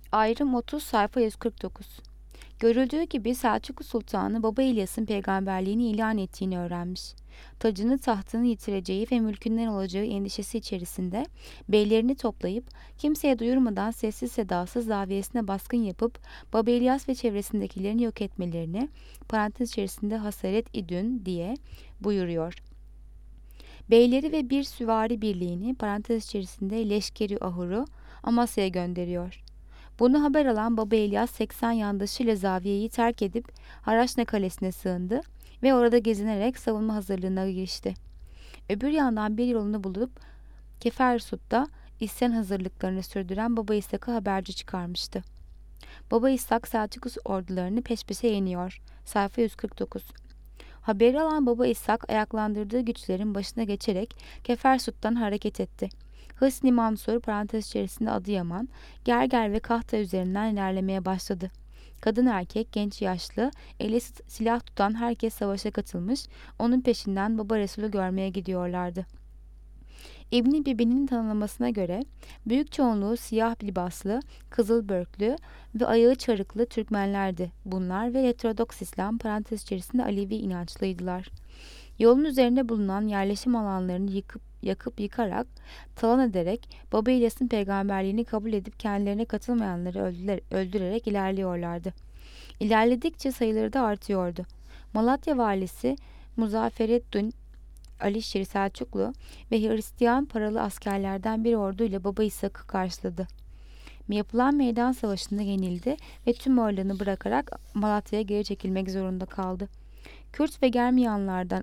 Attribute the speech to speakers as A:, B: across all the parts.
A: Ayrım 30 sayfa 149. Görüldüğü gibi Selçuklu Sultanı Baba İlyas'ın peygamberliğini ilan ettiğini öğrenmiş. Tacını tahtını yitireceği ve mülkünden olacağı endişesi içerisinde beylerini toplayıp kimseye duyurmadan sessiz sedasız zaviyesine baskın yapıp Baba İlyas ve çevresindekilerini yok etmelerini parantez içerisinde Hasaret İdün diye buyuruyor. Beyleri ve bir süvari birliğini parantez içerisinde Leşkeri Ahur'u Amasya'ya gönderiyor. Bunu haber alan Baba İlyas 80 yandaşıyla zaviyeyi terk edip Haraçna Kalesi'ne sığındı ve orada gezinerek savunma hazırlığına girişti. Öbür yandan bir yolunu bulup Kefersut'ta isyan hazırlıklarını sürdüren Baba İshak'a haberci çıkarmıştı. Baba İshak Selçuklu ordularını peş peşe yeniyor. Sayfa 149. Haberi alan Baba İshak ayaklandırdığı güçlerin başına geçerek Kefersut'tan hareket etti. Hısni Mansur parantez içerisinde Adıyaman, Gerger ve Kahta üzerinden ilerlemeye başladı. Kadın erkek, genç yaşlı, eli silah tutan herkes savaşa katılmış, onun peşinden Baba Resulü görmeye gidiyorlardı. İbn Bibi'nin tanımlamasına göre büyük çoğunluğu siyah libaslı, kızıl börklü ve ayağı çarıklı Türkmenlerdi. Bunlar ve Heterodoks İslam parantez içerisinde Alevi inançlıydılar. Yolun üzerinde bulunan yerleşim alanlarını yakıp yıkarak, talan ederek Baba İlyas'ın peygamberliğini kabul edip kendilerine katılmayanları öldürerek ilerliyorlardı. İlerledikçe sayıları da artıyordu. Malatya valisi Muzaffereddin Alişir Selçuklu ve Hristiyan paralı askerlerden bir orduyla Baba İshak'ı karşıladı. Yapılan meydan savaşında yenildi ve tüm varlığını bırakarak Malatya'ya geri çekilmek zorunda kaldı. Kürt ve Germiyanlardan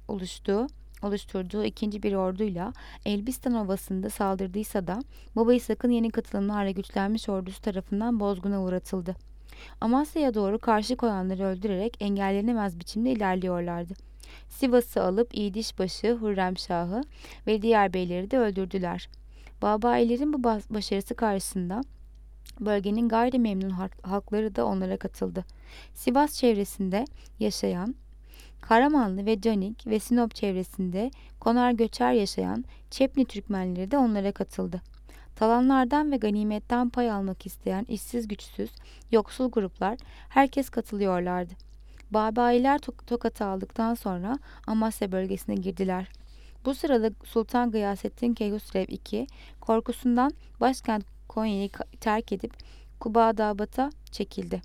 A: oluşturduğu ikinci bir orduyla Elbistan Ovası'nda saldırdıysa da Baba İshak'ın yeni katılımlarla güçlenmiş ordusu tarafından bozguna uğratıldı. Amasya'ya doğru karşı koyanları öldürerek engellenemez biçimde ilerliyorlardı. Sivas'ı alıp İdişbaşı, Hürremşah'ı ve diğer beyleri de öldürdüler. Babailerin bu başarısı karşısında bölgenin gayrimemnun halkları da onlara katıldı. Sivas çevresinde yaşayan Karamanlı ve Canik ve Sinop çevresinde konar göçer yaşayan Çepni Türkmenleri de onlara katıldı. Talanlardan ve ganimetten pay almak isteyen işsiz güçsüz, yoksul gruplar herkes katılıyorlardı. Babayiler Tokat'ı aldıktan sonra Amasya bölgesine girdiler. Bu sırada Sultan Gıyasettin Keyhusrev II korkusundan başkent Konya'yı terk edip Kubadabat'a çekildi.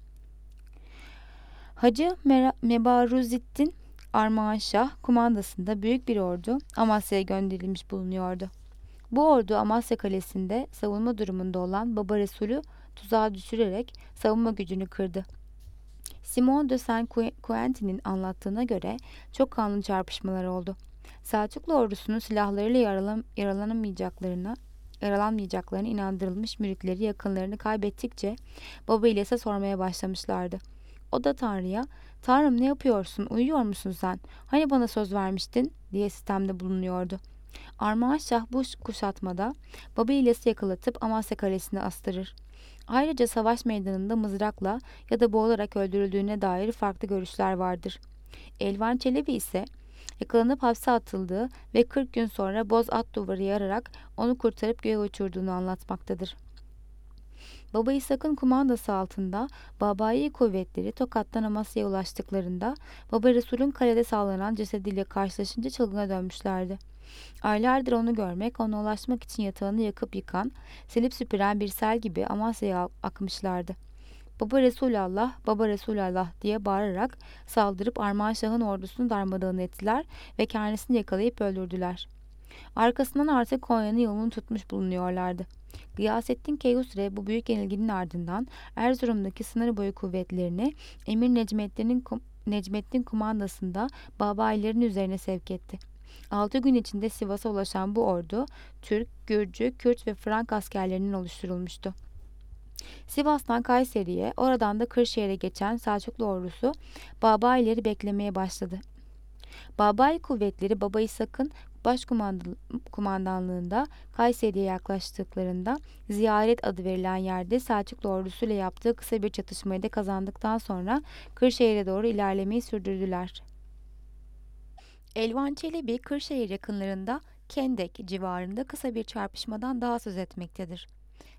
A: Hacı Mebaruzettin Armağanşah kumandasında büyük bir ordu Amasya'ya gönderilmiş bulunuyordu. Bu ordu Amasya Kalesi'nde savunma durumunda olan Baba Resulü tuzağa düşürerek savunma gücünü kırdı. Simon de Saint-Quentin'in anlattığına göre çok kanlı çarpışmalar oldu. Selçuklu ordusunun silahlarıyla yaralanmayacaklarına inandırılmış müritleri yakınlarını kaybettikçe Baba İlyas'a sormaya başlamışlardı. O da Tanrı'ya, "Tanrım ne yapıyorsun, uyuyor musun sen? Hani bana söz vermiştin?" diye sistemde bulunuyordu. Armağanşah bu kuşatmada Baba İlyas'ı yakalatıp Amasya Kalesi'ne astırır. Ayrıca savaş meydanında mızrakla ya da boğularak öldürüldüğüne dair farklı görüşler vardır. Elvan Çelebi ise yakalanıp hapse atıldığı ve 40 gün sonra boz at duvarı yararak onu kurtarıp göğe uçurduğunu anlatmaktadır. Baba İshak'ın kumandası altında Babai kuvvetleri Tokat'tan Amasya'ya ulaştıklarında Baba Resul'ün kalede sağlanan cesediyle karşılaşınca çılgına dönmüşlerdi. Aylardır onu görmek, ona ulaşmak için yatağını yakıp yıkan, silip süpüren bir sel gibi Amasya'ya akmışlardı. "Baba Resulallah, Baba Resulallah" diye bağırarak saldırıp Armağanşah'ın ordusunu darmadağın ettiler ve kendisini yakalayıp öldürdüler. Arkasından artık Konya'nın yolunu tutmuş bulunuyorlardı. Gıyasettin Keyhusrev bu büyük yenilginin ardından Erzurum'daki sınır boyu kuvvetlerini Emir Necmettin kumandasında Babayilerin üzerine sevk etti. 6 gün içinde Sivas'a ulaşan bu ordu Türk, Gürcü, Kürt ve Frank askerlerinden oluşturulmuştu. Sivas'tan Kayseri'ye, oradan da Kırşehir'e geçen Selçuklu ordusu Babayileri beklemeye başladı. Babai kuvvetleri Baba İshak'ın başkumandanlığında Kayseri'ye yaklaştıklarında Ziyaret adı verilen yerde Selçuklu ordusuyla yaptığı kısa bir çatışmayı da kazandıktan sonra Kırşehir'e doğru ilerlemeyi sürdürdüler. Elvan Çelebi, Kırşehir yakınlarında Kendek civarında kısa bir çarpışmadan daha söz etmektedir.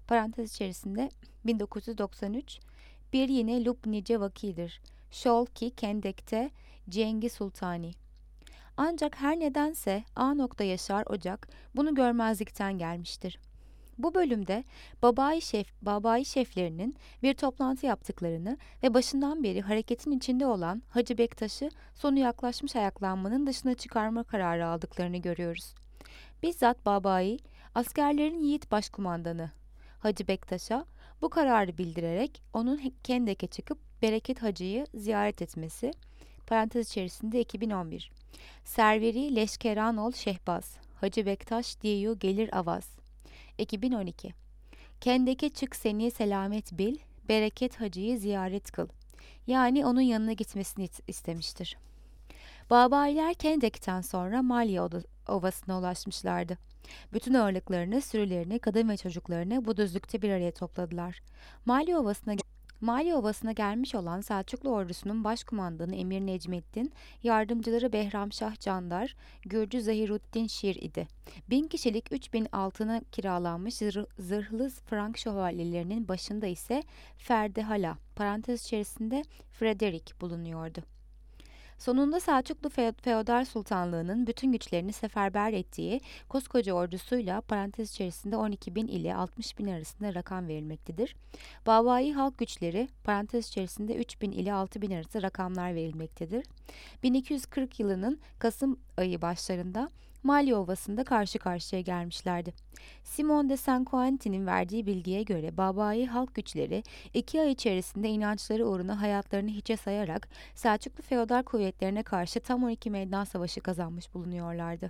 A: parantez içerisinde 1993, bir yine Lubnice vakidir. Şol ki Kendek'te Cengiz Sultani. Ancak her nedense A. Yaşar Ocak bunu görmezlikten gelmiştir. Bu bölümde Babai şeflerinin bir toplantı yaptıklarını ve başından beri hareketin içinde olan Hacı Bektaş'ı sonu yaklaşmış ayaklanmanın dışına çıkarma kararı aldıklarını görüyoruz. Bizzat Babai, askerlerin yiğit başkumandanı Hacı Bektaş'a bu kararı bildirerek onun Kendek'e çıkıp Bereket Hacı'yı ziyaret etmesi, parantez içerisinde 2011. Serveri Leşkeranol Şehbaz, Hacı Bektaş diyu gelir avaz. 2012. Kendeke çık seni selamet bil, Bereket Hacı'yı ziyaret kıl. Yani onun yanına gitmesini istemiştir. Babailer Kendek'ten sonra Malya Ovası'na ulaşmışlardı. Bütün ağırlıklarını, sürülerini, kadın ve çocuklarını bu düzlükte bir araya topladılar. Malya Ovası'na gelmiş olan Selçuklu ordusunun başkumandanı Emir Necmettin, yardımcıları Behramşah Candar, Gürcü Zahiruddin Şir idi. 1000 kişilik 3000 altına kiralanmış zırhlı Frank şövalyelerinin başında ise Ferdehala, parantez içerisinde Frederick bulunuyordu. Sonunda Selçuklu Feodal Sultanlığı'nın bütün güçlerini seferber ettiği koskoca ordusuyla parantez içerisinde 12.000 ile 60.000 arasında rakam verilmektedir. Babai halk güçleri parantez içerisinde 3.000 ile 6.000 arası rakamlar verilmektedir. 1240 yılının Kasım ayı başlarında Malya Ovası'nda karşı karşıya gelmişlerdi. Simon de Saint-Quentin'in verdiği bilgiye göre Babai halk güçleri 2 ay içerisinde inançları uğruna hayatlarını hiçe sayarak Selçuklu feodal kuvvetlerine karşı tam 12 meydan savaşı kazanmış bulunuyorlardı.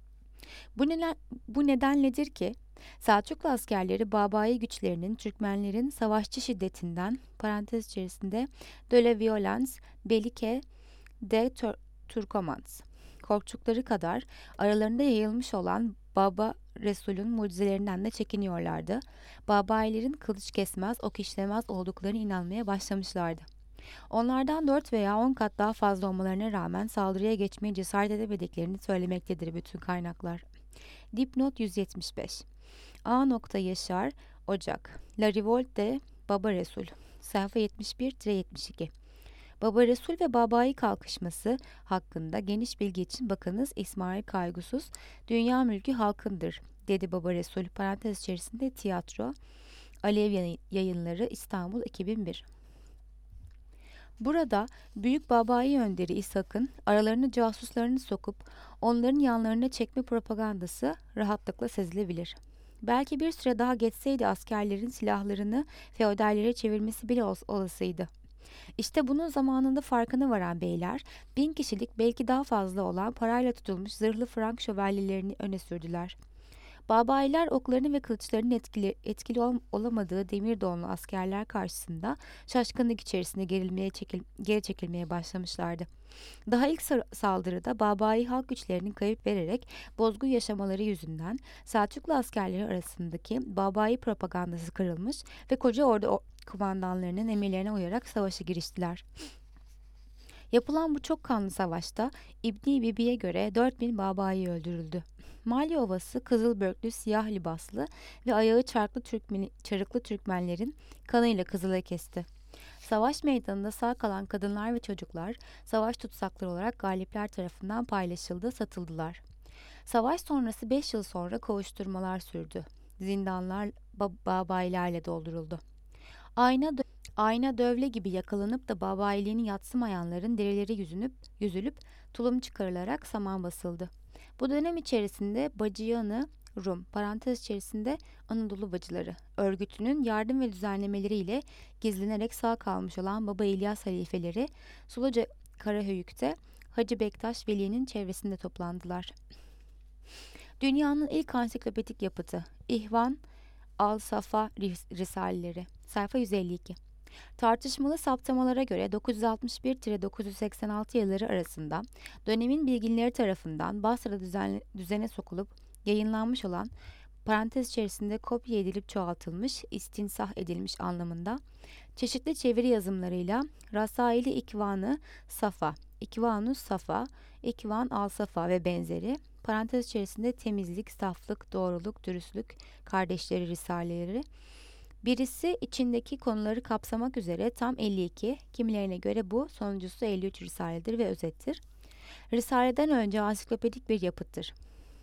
A: Bu nedenledir ki Selçuklu askerleri Babai güçlerinin Türkmenlerin savaşçı şiddetinden parantez içerisinde de la violence bellique de Turcomans korktukları kadar aralarında yayılmış olan Baba Resul'ün mucizelerinden de çekiniyorlardı. Babailerin kılıç kesmez, ok işlemez olduklarına inanmaya başlamışlardı. Onlardan 4 veya 10 kat daha fazla olmalarına rağmen saldırıya geçmeye cesaret edemediklerini söylemektedir bütün kaynaklar. Dipnot 175. A. Yaşar Ocak La Revolte de Baba Resul sayfa 71-72. Baba Resul ve Babai kalkışması hakkında geniş bilgi için bakınız İsmail Kaygusuz, Dünya Mülkü Halkındır, dedi Baba Resul, parantez içerisinde tiyatro, Alev Yayınları, İstanbul 2001. Burada Büyük Babai önderi İshak'ın aralarına casuslarını sokup onların yanlarına çekme propagandası rahatlıkla sezilebilir. Belki bir süre daha geçseydi askerlerin silahlarını feodallere çevirmesi bile olasıydı. İşte bunun zamanında farkına varan beyler 1000 kişilik belki daha fazla olan parayla tutulmuş zırhlı Frank şövalyelerini öne sürdüler. Babailer oklarını ve kılıçlarının etkili olamadığı demir donlu askerler karşısında şaşkınlık içerisinde geri çekilmeye başlamışlardı. Daha ilk saldırıda Babai halk güçlerinin kayıp vererek bozgun yaşamaları yüzünden Selçuklu askerleri arasındaki Babai propagandası kırılmış ve koca ordu kumandanlarının emirlerine uyarak savaşa giriştiler. Yapılan bu çok kanlı savaşta İbni Bibi'ye göre 4000 Babai öldürüldü. Malya Ovası kızıl siyah libaslı ve ayağı çarıklı Türkmenlerin kanıyla Kızılay'ı kesti. Savaş meydanında sağ kalan kadınlar ve çocuklar savaş tutsakları olarak galipler tarafından paylaşıldı, satıldılar. Savaş sonrası 5 yıl sonra kovuşturmalar sürdü. Zindanlar Babailerle dolduruldu. Ayna dövle gibi yakalanıp da babailiğini yadsımayanların derileri yüzülüp tulum çıkarılarak saman basıldı. Bu dönem içerisinde Bacıyanı Rum, parantez içerisinde Anadolu Bacıları örgütünün yardım ve düzenlemeleriyle gizlenerek sağ kalmış olan Baba İlyas halifeleri Suluca Karahöyük'te Hacı Bektaş Veli'nin çevresinde toplandılar. Dünyanın ilk ansiklopedik yapıtı İhvan Al-Safa Risaleleri sayfa 152. Tartışmalı saptamalara göre 961-986 yılları arasında dönemin bilginleri tarafından Basra'da düzene sokulup yayınlanmış olan parantez içerisinde kopya edilip çoğaltılmış, istinsah edilmiş anlamında çeşitli çeviri yazımlarıyla Rasaili İkvanı Safa, İkvanus Safa, İkvan al-Safa ve benzeri parantez içerisinde temizlik, saflık, doğruluk, dürüstlük kardeşleri risaleleri Birisi içindeki konuları kapsamak üzere tam 52, kimilerine göre bu sonuncusu 53 risaledir ve özettir. Risaleden önce ansiklopedik bir yapıttır.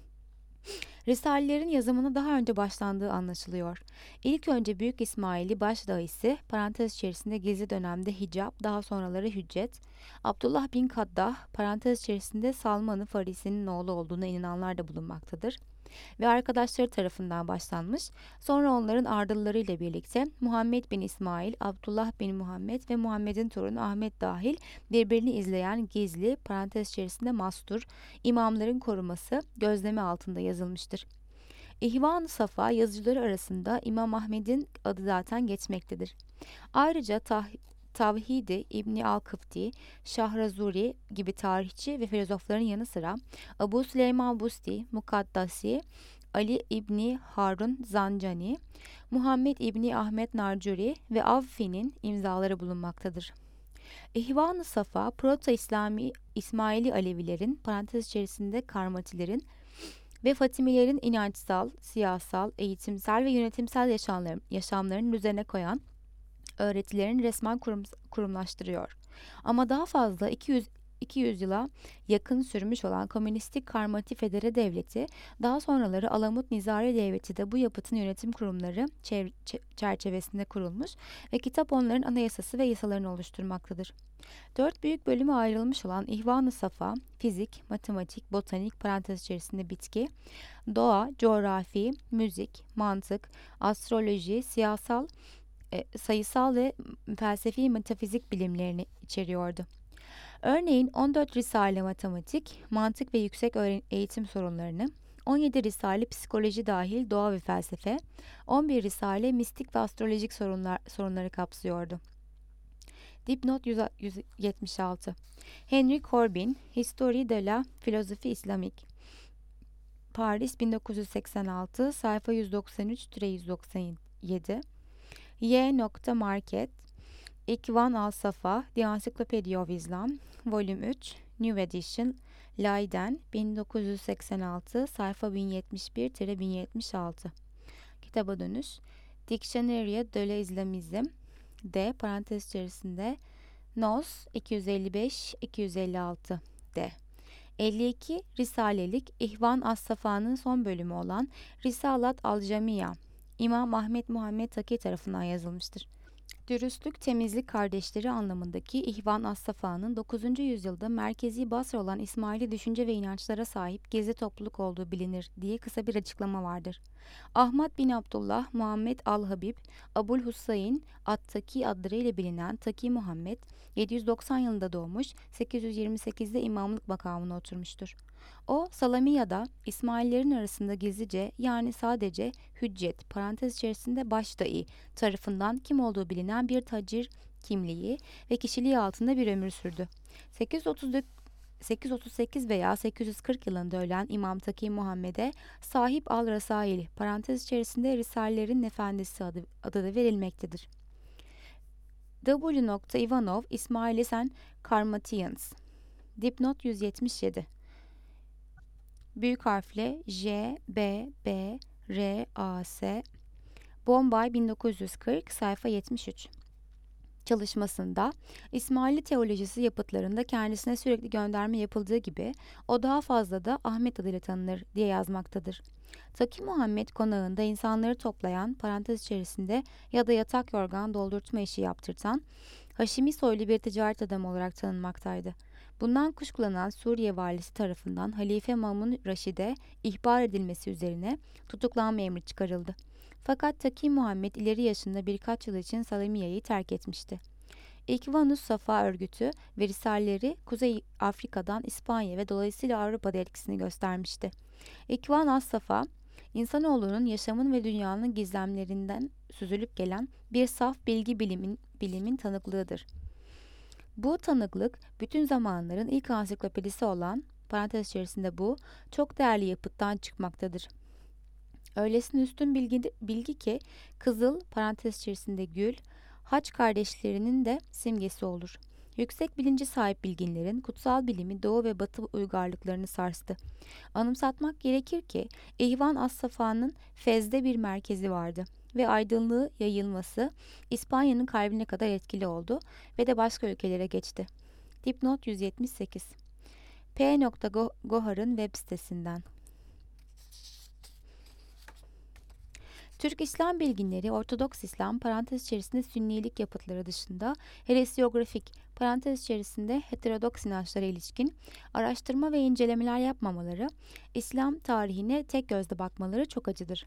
A: Risalelerin yazımına daha önce başlandığı anlaşılıyor. İlk önce Büyük İsmail'i başdağisi, parantez içerisinde gizli dönemde Hicab, daha sonraları Hüccet, Abdullah bin Kaddah, parantez içerisinde Salman-ı Farisi'nin oğlu olduğuna inananlar da bulunmaktadır ve arkadaşları tarafından başlanmış, sonra onların ardıllarıyla birlikte Muhammed bin İsmail, Abdullah bin Muhammed ve Muhammed'in torunu Ahmet dahil birbirini izleyen gizli, parantez içerisinde mastur, imamların koruması gözleme altında yazılmıştır. İhvan-ı Safa yazıcıları arasında İmam Ahmed'in adı zaten geçmektedir. Ayrıca Tavhidi, İbni Al-Kıfti, Şahrazuri gibi tarihçi ve filozofların yanı sıra Abu Süleyman Busti, Mukaddasi, Ali İbni Harun Zancani, Muhammed İbni Ahmet Narcuri ve Avfi'nin imzaları bulunmaktadır. İhvan-ı Safa, Proto-İslami İsmaili Alevilerin, parantez içerisinde Karmatilerin ve Fatimilerin inançsal, siyasal, eğitimsel ve yönetimsel yaşamlarının üzerine koyan öğretilerini resmen kurumlaştırıyor. Ama daha fazla 200 yıla yakın sürmüş olan komünistik Karmati Federe Devleti, daha sonraları Alamut Nizari Devleti de bu yapıtın yönetim kurumları çerçevesinde kurulmuş ve kitap onların anayasası ve yasalarını oluşturmaktadır. 4 büyük bölüme ayrılmış olan İhvan-ı Safa, fizik, matematik, botanik, parantez içerisinde bitki, doğa, coğrafi, müzik, mantık, astroloji, sayısal ve felsefi metafizik bilimlerini içeriyordu. Örneğin 14 risale matematik, mantık ve yüksek eğitim sorunlarını, 17 risale psikoloji dahil doğa ve felsefe, 11 risale mistik ve astrolojik sorunları kapsıyordu. Dipnot 176. Henry Corbin, Histoire de la Philosophie Islamique, Paris 1986, sayfa 193-197. Y. Market, İkvan Al-Safa, The Encyclopedia of Islam, Volume 3, New Edition, Leiden, 1986, sayfa 1071-1076. Kitaba dönüş. Dictionnaire de l'Islamisme, D, parantez içerisinde, Nos, 255-256, D. 52 Risalelik İhvan As-Safa'nın son bölümü olan Risalat al-Camiya, İmam Ahmet Muhammed Taki tarafından yazılmıştır. Dürüstlük, temizlik kardeşleri anlamındaki İhvan As-Safa'nın 9. yüzyılda merkezi Basra olan İsmaili düşünce ve inançlara sahip gizli topluluk olduğu bilinir diye kısa bir açıklama vardır. Ahmet bin Abdullah Muhammed al-Habib, Abul Husayn At-Taki adlarıyla bilinen Taki Muhammed, 790 yılında doğmuş, 828'de imamlık makamına oturmuştur. O, Salamiya'da İsmaillerin arasında gizlice, yani sadece Hüccet, parantez içerisinde başdai tarafından kim olduğu bilinen bir tacir kimliği ve kişiliği altında bir ömür sürdü. 838 veya 840 yılında ölen İmam Taki Muhammed'e Sahip al-Rasail, parantez içerisinde Risalelerin Efendisi adı da verilmektedir. W. Ivanov, İsmailis and Karmatians. Dipnot 177. Büyük harfle J, B, B, R, A, S. Bombay 1940, sayfa 73. Çalışmasında İsmaili teolojisi yapıtlarında kendisine sürekli gönderme yapıldığı gibi o daha fazla da Ahmet adıyla tanınır diye yazmaktadır. Taki Muhammed konağında insanları toplayan, parantez içerisinde ya da yatak yorgan doldurtma işi yaptırtan, Haşimi soylu bir ticaret adamı olarak tanınmaktaydı. Bundan kuşkulanan Suriye valisi tarafından Halife Mamun Raşid'e ihbar edilmesi üzerine tutuklanma emri çıkarıldı. Fakat Taki Muhammed ileri yaşında birkaç yıl için Salamiya'yı terk etmişti. İkvanus Safa örgütü ve risaleleri Kuzey Afrika'dan İspanya ve dolayısıyla Avrupa'da etkisini göstermişti. İkvan as-Safa, insanoğlunun yaşamın ve dünyanın gizemlerinden süzülüp gelen bir saf bilimin tanıklığıdır. Bu tanıklık bütün zamanların ilk ansiklopedisi olan, parantez içerisinde bu, çok değerli yapıttan çıkmaktadır. Öylesine üstün bilgi ki kızıl, parantez içerisinde gül, Haç kardeşlerinin de simgesi olur. Yüksek bilinci sahip bilginlerin kutsal bilimi Doğu ve Batı uygarlıklarını sarstı. Anımsatmak gerekir ki İhvan As-Safa'nın Fez'de bir merkezi vardı. ve aydınlığı yayılması İspanya'nın kalbine kadar etkili oldu ve de başka ülkelere geçti. Dipnot 178. P. Gohar'ın web sitesinden. Türk İslam bilginleri Ortodoks İslam parantez içerisinde Sünnilik yapıtları dışında heresiyografik parantez içerisinde heterodoks inançlara ilişkin araştırma ve incelemeler yapmamaları, İslam tarihine tek gözle bakmaları çok acıdır.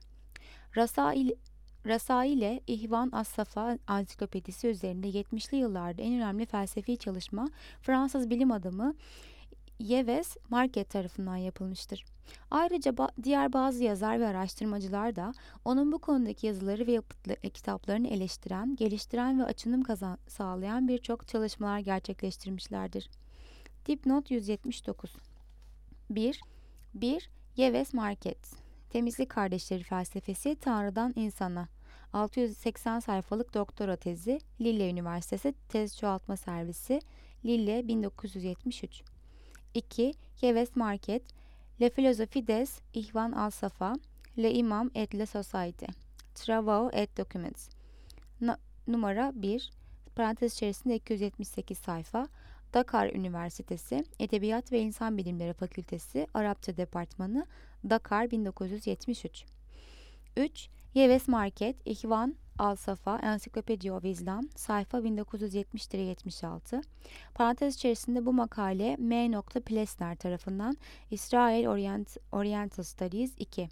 A: Rasail-e İhvan As-Safa ansiklopedisi üzerinde 70'li yıllarda en önemli felsefi çalışma Fransız bilim adamı Yves Marquet tarafından yapılmıştır. Ayrıca diğer bazı yazar ve araştırmacılar da onun bu konudaki yazıları ve kitaplarını eleştiren, geliştiren ve açınım sağlayan birçok çalışmalar gerçekleştirmişlerdir. Dipnot 179. 1. 1. Yves Marquet. Temizlik Kardeşleri Felsefesi Tanrı'dan İnsana. 680 sayfalık doktora tezi, Lille Üniversitesi Tez Çoğaltma Servisi, Lille 1973. 2. Yves Marquet, La philosophie des İhvan al-Safa, Le Imam et la Société, Travaux et Documents. Numara 1, parantez içerisinde 278 sayfa, Dakar Üniversitesi, Edebiyat ve İnsan Bilimleri Fakültesi, Arapça Departmanı, Dakar 1973. 3. Yves Marquet, İhvan al-Safa, Encyclopedia of Islam, sayfa 1970-76. Parantez içerisinde bu makale M. Plessner tarafından İsrail Oriental Studies 2.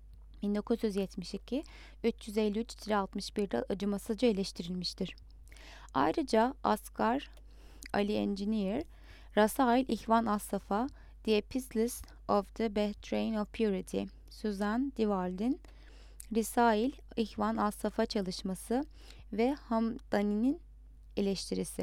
A: 1972, 353-61'de acımasızca eleştirilmiştir. Ayrıca Asghar Ali Engineer, Rasail İhvan As-Safa, The Epistles of the Bahrain of Purity, Suzanne Diwal'in Risail İhvan As-Safa çalışması ve Hamdani'nin eleştirisi.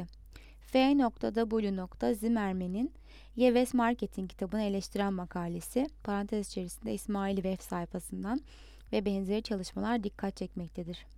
A: F.W. Zimmerman'in Yves Marquet'in kitabını eleştiren makalesi, parantez içerisinde İsmaili Web sayfasından ve benzeri çalışmalar dikkat çekmektedir.